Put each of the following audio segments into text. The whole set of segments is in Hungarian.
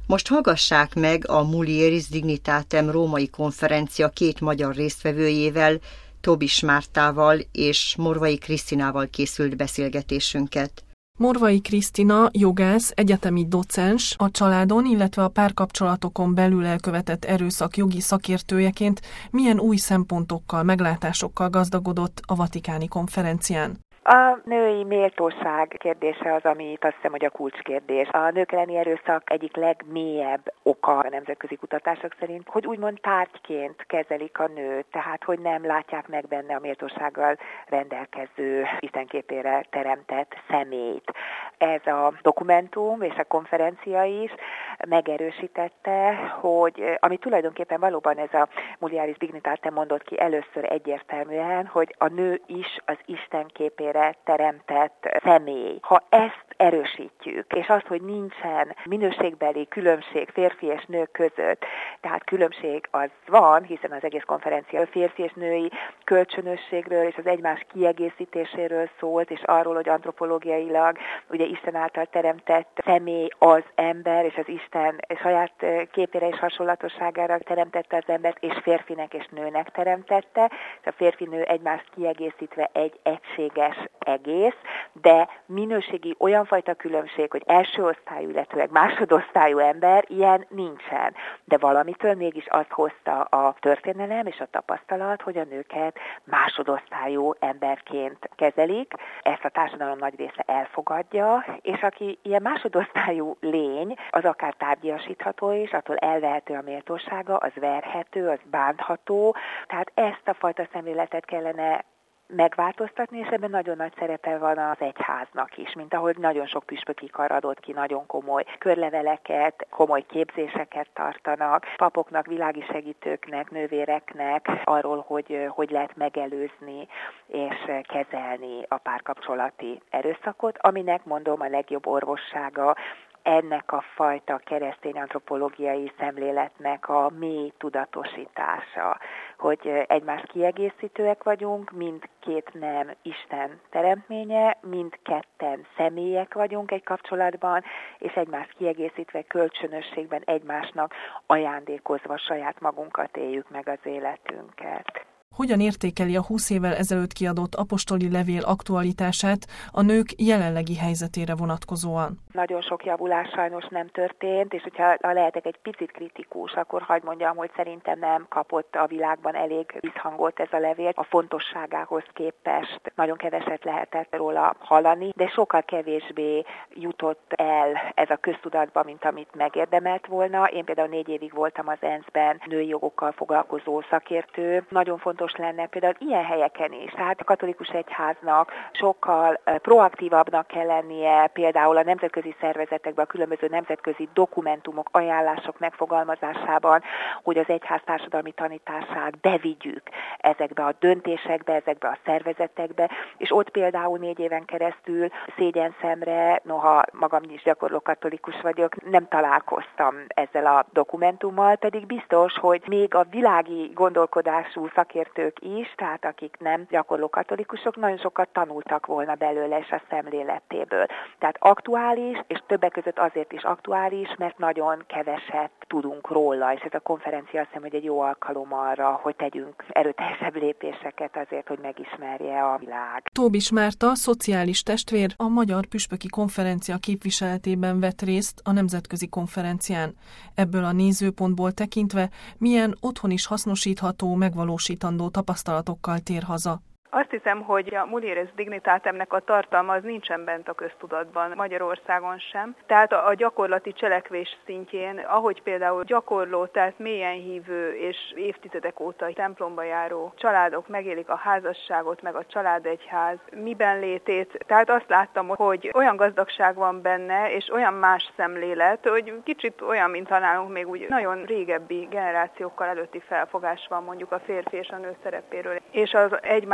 Most hallgassák meg a Mulieris Dignitatem római konferencia 2 magyar résztvevőjével, Tobis Mártával és Morvai Krisztinával készült beszélgetésünket. Morvai Krisztina, jogász, egyetemi docens, a családon, illetve a párkapcsolatokon belül elkövetett erőszak jogi szakértőjeként milyen új szempontokkal, meglátásokkal gazdagodott a vatikáni konferencián. A női méltóság kérdése az, ami azt hiszem, hogy a kulcskérdés. A nők elleni erőszak egyik legmélyebb oka a nemzetközi kutatások szerint, hogy úgymond tárgyként kezelik a nőt, tehát hogy nem látják meg benne a méltósággal rendelkező, istenképére teremtett személyt. Ez a dokumentum és a konferencia is megerősítette, hogy ami tulajdonképpen valóban ez a Mulieris Dignitatem mondott ki először egyértelműen, hogy a nő is az istenképére teremtett személy. Ha ezt erősítjük, és azt, hogy nincsen minőségbeli különbség férfi és nő között, tehát különbség az van, hiszen az egész konferencia férfi és női kölcsönösségről és az egymás kiegészítéséről szólt, és arról, hogy antropológiailag ugye Isten által teremtett személy az ember, és az Isten saját képére és hasonlatosságára teremtette az embert, és férfinek és nőnek teremtette, és a férfi-nő egymást kiegészítve egy egységes egész, de minőségi olyan fajta különbség, hogy első osztályú, illetőleg másodosztályú ember, ilyen nincsen. De valamitől mégis azt hozta a történelem és a tapasztalat, hogy a nőket másodosztályú emberként kezelik. Ezt a társadalom nagy része elfogadja, és aki ilyen másodosztályú lény, az akár tárgyasítható is, attól elvehető a méltósága, az verhető, az bántható. Tehát ezt a fajta szemléletet kellene megváltoztatni, és ebben nagyon nagy szerepe van az egyháznak is, mint ahogy nagyon sok püspöki kar adott ki nagyon komoly körleveleket, komoly képzéseket tartanak, papoknak, világi segítőknek, nővéreknek arról, hogy lehet megelőzni és kezelni a párkapcsolati erőszakot, aminek mondom a legjobb orvossága ennek a fajta keresztény antropológiai szemléletnek a mély tudatosítása, hogy egymás kiegészítőek vagyunk, mindkét nem Isten teremtménye, mindketten személyek vagyunk egy kapcsolatban, és egymást kiegészítve kölcsönösségben egymásnak ajándékozva saját magunkat éljük meg az életünket. Hogyan értékeli a 20 évvel ezelőtt kiadott apostoli levél aktualitását a nők jelenlegi helyzetére vonatkozóan? Nagyon sok javulás sajnos nem történt, és hogyha lehetek egy picit kritikus, akkor hadd mondjam, hogy szerintem nem kapott a világban elég visszhangot ez a levél. A fontosságához képest nagyon keveset lehetett róla hallani, de sokkal kevésbé jutott el ez a köztudatba, mint amit megérdemelt volna. Én például 4 évig voltam az ENSZ-ben női jogokkal foglalkozó szakértő. Nagyon fontos lenne például ilyen helyeken is. Tehát a katolikus egyháznak sokkal proaktívabbnak kell lennie, például a nemzetközi szervezetekben, a különböző nemzetközi dokumentumok, ajánlások megfogalmazásában, hogy az egyház társadalmi tanítását bevigyük ezekbe a döntésekbe, ezekbe a szervezetekbe, és ott például 4 éven keresztül szégyenszemre, noha magam is gyakorló katolikus vagyok, nem találkoztam ezzel a dokumentummal, pedig biztos, hogy még a világi gondolkodású szakértők is, tehát akik nem gyakorló katolikusok, nagyon sokat tanultak volna belőle és a szemléletéből. Tehát aktuális, és többek között azért is aktuális, mert nagyon keveset tudunk róla, és ez a konferencia azt hiszem, hogy egy jó alkalom arra, hogy tegyünk erőteljesebb lépéseket azért, hogy megismerje a világ. Tobis Márta, szociális testvér, a Magyar Püspöki Konferencia képviseletében vett részt a nemzetközi konferencián. Ebből a nézőpontból tekintve milyen otthon is hasznosítható, megvalósítandó tapasztalatokkal tér haza. Azt hiszem, hogy a Mulieris Dignitatemnek a tartalma az nincsen bent a köztudatban, Magyarországon sem. Tehát a gyakorlati cselekvés szintjén, ahogy például gyakorló, tehát mélyen hívő és évtizedek óta templomba járó családok megélik a házasságot, meg a családegyház miben létét. Tehát azt láttam, hogy olyan gazdagság van benne, és olyan más szemlélet, hogy kicsit olyan, mint nálunk még úgy nagyon régebbi generációkkal előtti felfogás van mondjuk a férfi és a nő szerepéről. És az egymáshoz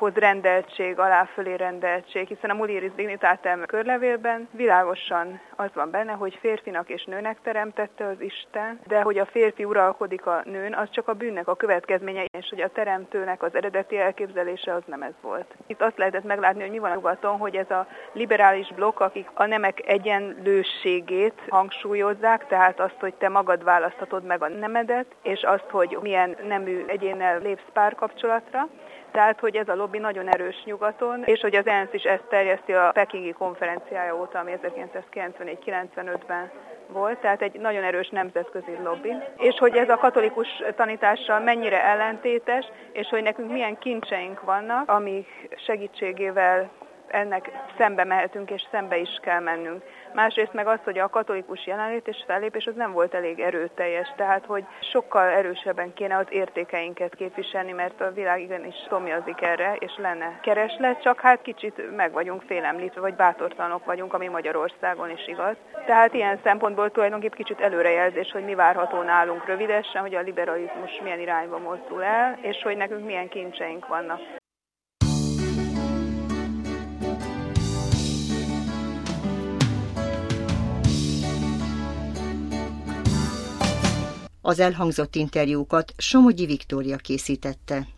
alaphoz rendeltség, aláfölé rendeltség, hiszen a Mulieris Dignitatem körlevélben világosan az van benne, hogy férfinak és nőnek teremtette az Isten, de hogy a férfi uralkodik a nőn, az csak a bűnnek a következménye, és hogy a teremtőnek az eredeti elképzelése az nem ez volt. Itt azt lehetett meglátni, hogy mi van a nyugaton, hogy ez a liberális blokk, akik a nemek egyenlőségét hangsúlyozzák, tehát azt, hogy te magad választhatod meg a nemedet, és azt, hogy milyen nemű egyénnel lépsz párkapcsolatra. Tehát, hogy ez a lobby nagyon erős nyugaton, és hogy az ENSZ is ezt terjeszti a pekingi konferenciája óta, ami 1994-95-ben volt, tehát egy nagyon erős nemzetközi lobby. És hogy ez a katolikus tanítással mennyire ellentétes, és hogy nekünk milyen kincseink vannak, amik segítségével ennek szembe mehetünk, és szembe is kell mennünk. Másrészt meg az, hogy a katolikus jelenlét és fellépés az nem volt elég erőteljes, tehát hogy sokkal erősebben kéne az értékeinket képviselni, mert a világ igenis szomjazik erre, és lenne kereslet, csak hát kicsit meg vagyunk félemlítve, vagy bátortalanok vagyunk, ami Magyarországon is igaz. Tehát ilyen szempontból tulajdonképp kicsit előrejelzés, hogy mi várható nálunk rövidesen, hogy a liberalizmus milyen irányba mozdul el, és hogy nekünk milyen kincseink vannak. Az elhangzott interjúkat Somogyi Viktória készítette.